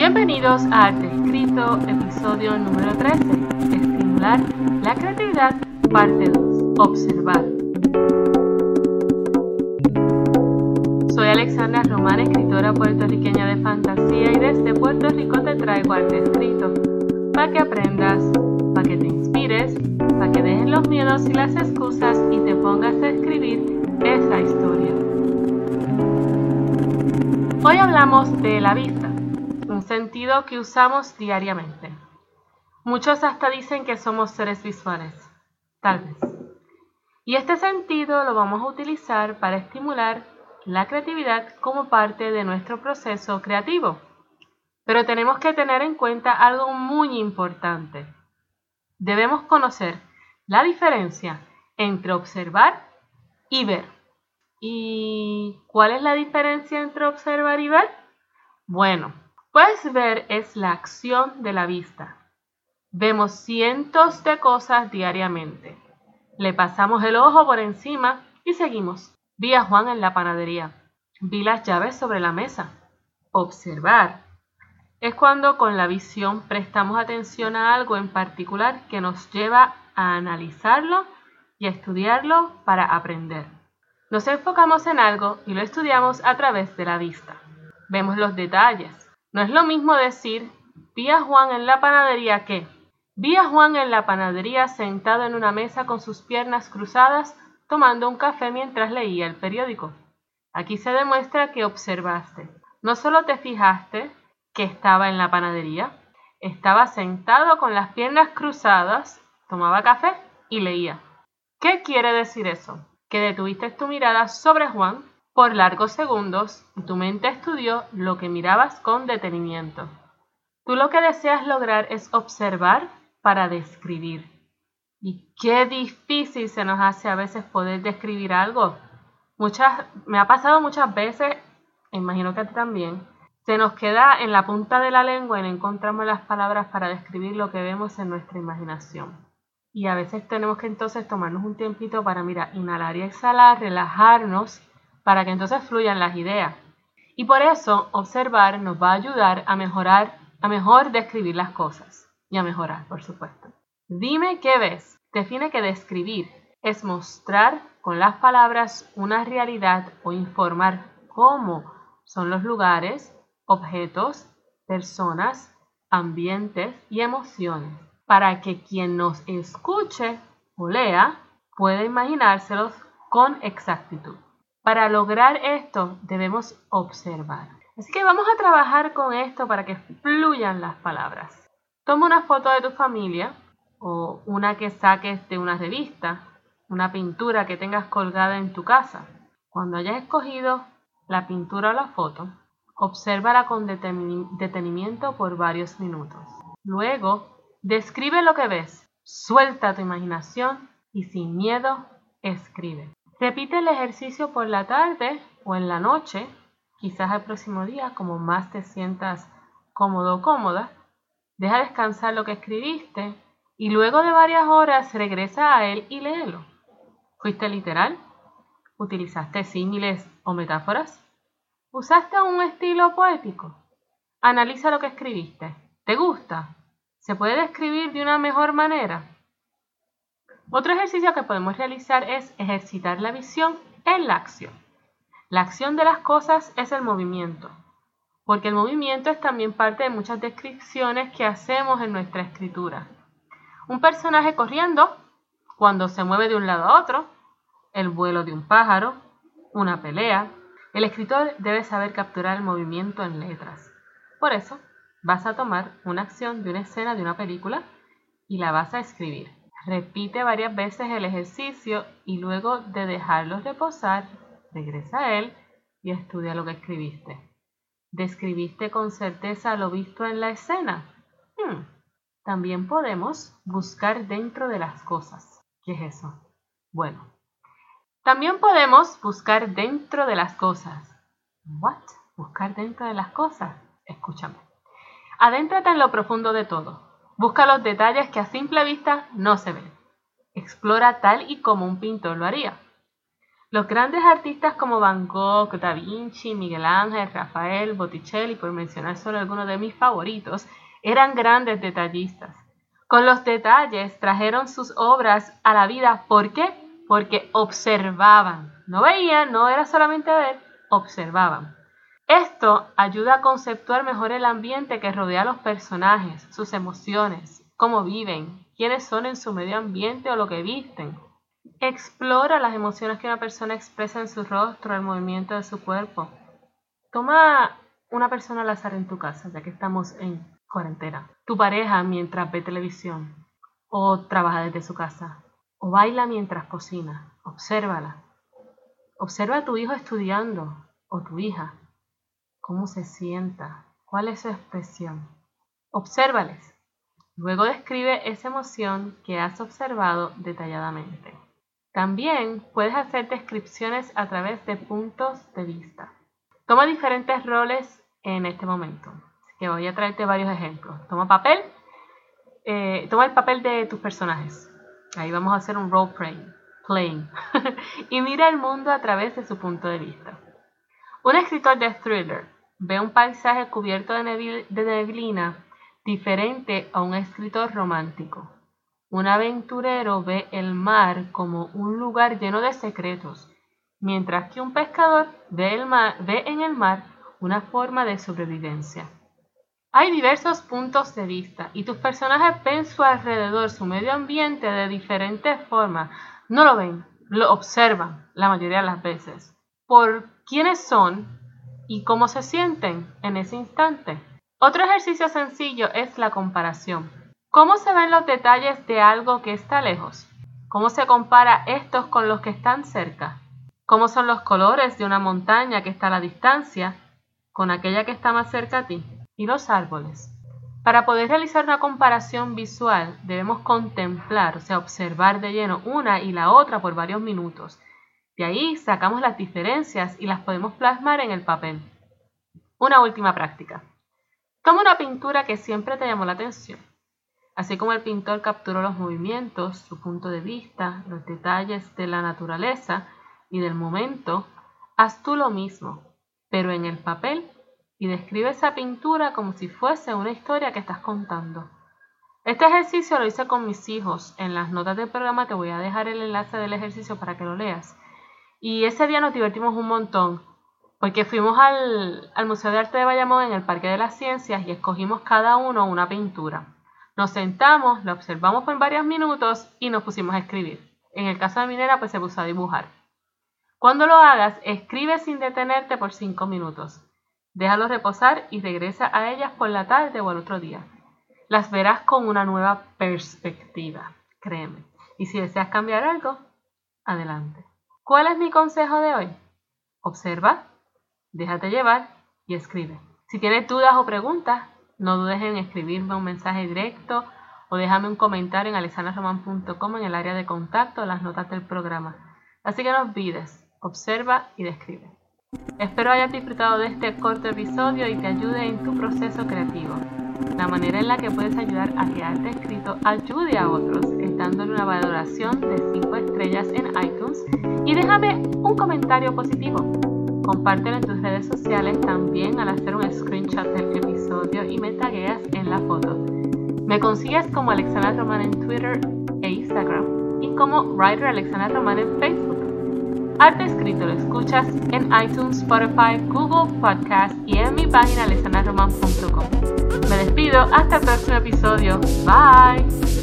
Bienvenidos a Arte Escrito, episodio número 13, Estimular la creatividad, parte 2, Observar. Soy Alexandra Román, escritora puertorriqueña de fantasía, y desde Puerto Rico te traigo Arte Escrito, para que aprendas, para que te inspires, para que dejes los miedos y las excusas y te pongas a escribir esa historia. Hoy hablamos de la vista, un sentido que usamos diariamente. Muchos hasta dicen que somos seres visuales, tal vez. Y este sentido lo vamos a utilizar para estimular la creatividad como parte de nuestro proceso creativo. Pero tenemos que tener en cuenta algo muy importante. Debemos conocer la diferencia entre observar y ver. ¿Y cuál es la diferencia entre observar y ver? Bueno, pues ver es la acción de la vista. Vemos cientos de cosas diariamente. Le pasamos el ojo por encima y seguimos. Vi a Juan en la panadería. Vi las llaves sobre la mesa. Observar es cuando con la visión prestamos atención a algo en particular que nos lleva a analizarlo y a estudiarlo para aprender. Nos enfocamos en algo y lo estudiamos a través de la vista. Vemos los detalles. No es lo mismo decir, vi a Juan en la panadería que vi a Juan en la panadería sentado en una mesa con sus piernas cruzadas, tomando un café mientras leía el periódico. Aquí se demuestra que observaste. No solo te fijaste que estaba en la panadería, estaba sentado con las piernas cruzadas, tomaba café y leía. ¿Qué quiere decir eso? Que detuviste tu mirada sobre Juan por largos segundos y tu mente estudió lo que mirabas con detenimiento. Tú lo que deseas lograr es observar para describir. Y qué difícil se nos hace a veces poder describir algo. Me ha pasado muchas veces, imagino que a ti también, se nos queda en la punta de la lengua y no encontramos las palabras para describir lo que vemos en nuestra imaginación. Y a veces tenemos que entonces tomarnos un tiempito para, inhalar y exhalar, relajarnos, para que entonces fluyan las ideas. Y por eso, observar nos va a ayudar a mejor describir las cosas. Y a mejorar, por supuesto. Dime qué ves. Define que describir es mostrar con las palabras una realidad o informar cómo son los lugares, objetos, personas, ambientes y emociones, para que quien nos escuche o lea pueda imaginárselos con exactitud. Para lograr esto debemos observar. Así que vamos a trabajar con esto para que fluyan las palabras. Toma una foto de tu familia o una que saques de una revista, una pintura que tengas colgada en tu casa. Cuando hayas escogido la pintura o la foto, obsérvala con detenimiento por varios minutos. Luego, describe lo que ves, suelta tu imaginación y sin miedo, escribe. Repite el ejercicio por la tarde o en la noche, quizás el próximo día, como más te sientas cómodo o cómoda. Deja descansar lo que escribiste y luego de varias horas regresa a él y léelo. ¿Fuiste literal? ¿Utilizaste símiles o metáforas? ¿Usaste un estilo poético? Analiza lo que escribiste. ¿Te gusta? ¿Se puede describir de una mejor manera? Otro ejercicio que podemos realizar es ejercitar la visión en la acción. La acción de las cosas es el movimiento, porque el movimiento es también parte de muchas descripciones que hacemos en nuestra escritura. Un personaje corriendo, cuando se mueve de un lado a otro, el vuelo de un pájaro, una pelea. El escritor debe saber capturar el movimiento en letras. Por eso, vas a tomar una acción de una escena de una película y la vas a escribir. Repite varias veces el ejercicio y luego de dejarlo reposar, regresa a él y estudia lo que escribiste. ¿Describiste con certeza lo visto en la escena? También podemos buscar dentro de las cosas. ¿Qué es eso? Bueno, también podemos buscar dentro de las cosas. ¿What? ¿Buscar dentro de las cosas? Escúchame. Adéntrate en lo profundo de todo. Busca los detalles que a simple vista no se ven. Explora tal y como un pintor lo haría. Los grandes artistas como Van Gogh, Da Vinci, Miguel Ángel, Rafael, Botticelli, por mencionar solo algunos de mis favoritos, eran grandes detallistas. Con los detalles trajeron sus obras a la vida. ¿Por qué? Porque observaban. No veían, no era solamente ver, observaban. Esto ayuda a conceptuar mejor el ambiente que rodea a los personajes, sus emociones, cómo viven, quiénes son en su medio ambiente o lo que visten. Explora las emociones que una persona expresa en su rostro, el movimiento de su cuerpo. Toma una persona al azar en tu casa, ya que estamos en cuarentena. Tu pareja mientras ve televisión, o trabaja desde su casa, o baila mientras cocina. Obsérvala. Observa a tu hijo estudiando, o tu hija. ¿Cómo se sienta? ¿Cuál es su expresión? Obsérvales. Luego describe esa emoción que has observado detalladamente. También puedes hacer descripciones a través de puntos de vista. Toma diferentes roles en este momento. Así que voy a traerte varios ejemplos. Toma el papel de tus personajes. Ahí vamos a hacer un role playing. Y mira el mundo a través de su punto de vista. Un escritor de thriller ve un paisaje cubierto de neblina diferente a un escritor romántico. Un aventurero ve el mar como un lugar lleno de secretos, mientras que un pescador ve en el mar una forma de sobrevivencia. Hay diversos puntos de vista y tus personajes ven su alrededor, su medio ambiente de diferentes formas. No lo ven, lo observan la mayoría de las veces. Por quiénes son y cómo se sienten en ese instante. Otro ejercicio sencillo es la comparación. ¿Cómo se ven los detalles de algo que está lejos? ¿Cómo se compara estos con los que están cerca? ¿Cómo son los colores de una montaña que está a la distancia con aquella que está más cerca a ti? Y los árboles. Para poder realizar una comparación visual debemos contemplar, o sea, observar de lleno una y la otra por varios minutos. De ahí sacamos las diferencias y las podemos plasmar en el papel. Una última práctica. Toma una pintura que siempre te llamó la atención. Así como el pintor capturó los movimientos, su punto de vista, los detalles de la naturaleza y del momento, haz tú lo mismo, pero en el papel, y describe esa pintura como si fuese una historia que estás contando. Este ejercicio lo hice con mis hijos. En las notas del programa te voy a dejar el enlace del ejercicio para que lo leas. Y ese día nos divertimos un montón, porque fuimos al Museo de Arte de Bayamón en el Parque de las Ciencias y escogimos cada uno una pintura. Nos sentamos, la observamos por varios minutos y nos pusimos a escribir. En el caso de mi nena, pues se puso a dibujar. Cuando lo hagas, escribe sin detenerte por 5 minutos. Déjalo reposar y regresa a ellas por la tarde o al otro día. Las verás con una nueva perspectiva, créeme. Y si deseas cambiar algo, adelante. ¿Cuál es mi consejo de hoy? Observa, déjate llevar y escribe. Si tienes dudas o preguntas, no dudes en escribirme un mensaje directo o déjame un comentario en alexandraroman.com en el área de contacto o las notas del programa. Así que no olvides, observa y describe. Espero hayas disfrutado de este corto episodio y te ayude en tu proceso creativo. La manera en la que puedes ayudar a que Arte Escrito ayude a otros es dándole una valoración de 5 estrellas en iTunes y déjame un comentario positivo. Compártelo en tus redes sociales también al hacer un screenshot del episodio y me tagueas en la foto. Me consigues como Alexandra Roman en Twitter e Instagram y como Writer Alexandra Roman en Facebook. Arte Escrito lo escuchas en iTunes, Spotify, Google Podcast y en mi página alexandraroman.com. Me despido hasta el próximo episodio. Bye.